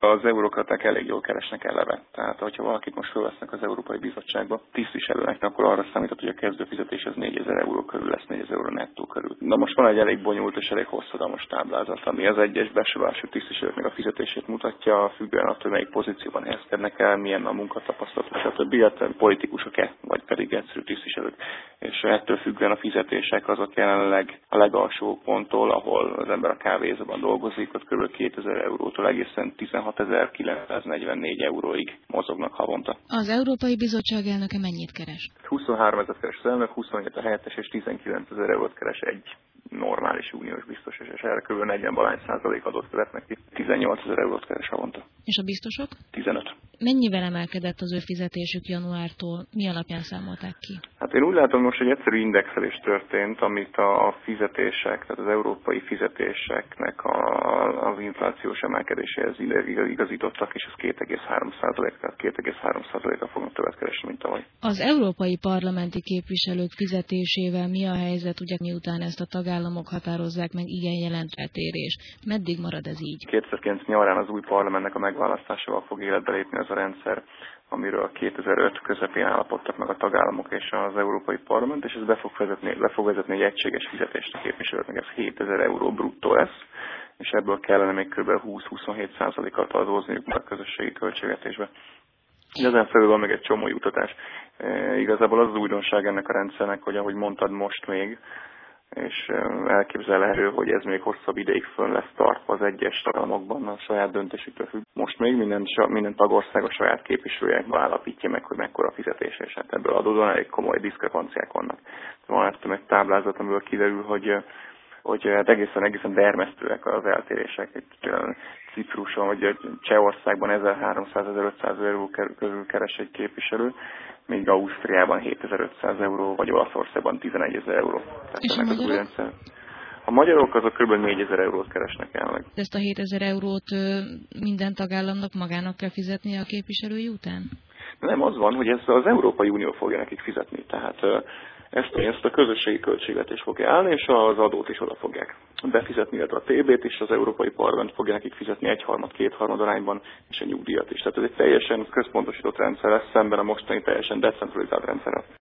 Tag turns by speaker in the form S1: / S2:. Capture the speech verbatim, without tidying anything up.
S1: Az eurokraták elég jól keresnek eleve. Tehát, hogyha valakit most felvesznek az Európai Bizottságba tisztviselőnek, akkor arra számított, hogy a kezdőfizetés az négyezer euró körül lesz, négyezer euró nettó körül. Na most van egy elég bonyolult és elég hosszadalmas táblázat, ami az egyes besorolású tisztviselőknek a fizetését mutatja, függően attól, melyik pozícióban helyezkednek el, milyen a munkatapasztalat, stb. Illetve politikusok-e, vagy pedig egyszerű tisztviselők. És ettől függően a fizetések azok jelenleg a legalsó ponttól, ahol az ember a kávézóban dolgozik, ott kb. kétezer eurótól egészen tizenhatezer-kilencszáznegyvennégy euróig mozognak havonta.
S2: Az Európai Bizottság elnöke mennyit keres?
S1: huszonháromezer keres az elnök, huszonhét a helyettes és tizenkilencezer eurót keres egy normális uniós biztos, és erre kb. negyven valány százalék adót követnek ki. tizennyolcezer eurót keres havonta.
S2: És a biztosok?
S1: tizenöt.
S2: Mennyivel emelkedett az ő fizetésük januártól? Mi alapján számolták ki?
S1: Hát én úgy látom most, hogy egyszerű indexelés történt, amit a fizetések, tehát az európai fizetéseknek a, az inflációs emelkedéséhez igazítottak, és ez két egész három százalék, tehát két egész három százaléka fognak többet keresni, mint tavaly.
S2: Az európai parlamenti képviselők fizetésével mi a helyzet, ugye miután ezt a tagállamok határozzák meg, igen jelent eltérés? Meddig marad ez így?
S1: kétezer-kilenc nyarán az új parlamentnek a megválasztásával fog életbe lépni ez a rendszer, amiről kétezer-öt közepén állapodtak meg a tagállamok és az Európai Parlament, és ez be fog vezetni, be fog vezetni egy egységes fizetést a képviselőknek, ez hétezer euró bruttó lesz, és ebből kellene még kb. húsz-huszonhét százalékat adózniuk a közösségi költségvetésbe. Ezen felül van még egy csomó jutatás. E, igazából az az újdonság ennek a rendszernek, hogy ahogy mondtad most még, és elképzelhető, hogy ez még hosszabb ideig fönn lesz tartva az egyes tagállamokban a saját döntésüktől függ. Most még minden, minden tagország a saját képviselőjekbe állapítja meg, hogy mekkora fizetés, és hát ebből adódóan elég komoly diszkrepanciák vannak. Van ezt egy táblázat, amiből kiderül, hogy hogy hát egészen, egészen dermesztőek az eltérések. Itt Cipruson, vagy Csehországban ezerháromszáz-ezerötszáz euró körül keres egy képviselő, míg Ausztriában hétezer-ötszáz euró, vagy Olaszországban tizenegyezer euró.
S2: És a magyarok?
S1: A magyarok azok kb. négyezer eurót keresnek jelenleg.
S2: Ezt a hétezer eurót minden tagállamnak magának kell fizetnie a képviselői után?
S1: Nem, az van, hogy ezt az Európai Unió fogja nekik fizetni. Tehát ezt, ezt a közösségi költségvetés fogja állni, és az adót is oda fogják befizetni, illetve a té bét is, az Európai Parlament fogja nekik fizetni egyharmad, kétharmad arányban, és a nyugdíjat is. Tehát ez egy teljesen központosított rendszer lesz szemben a mostani teljesen decentralizált rendszerrel.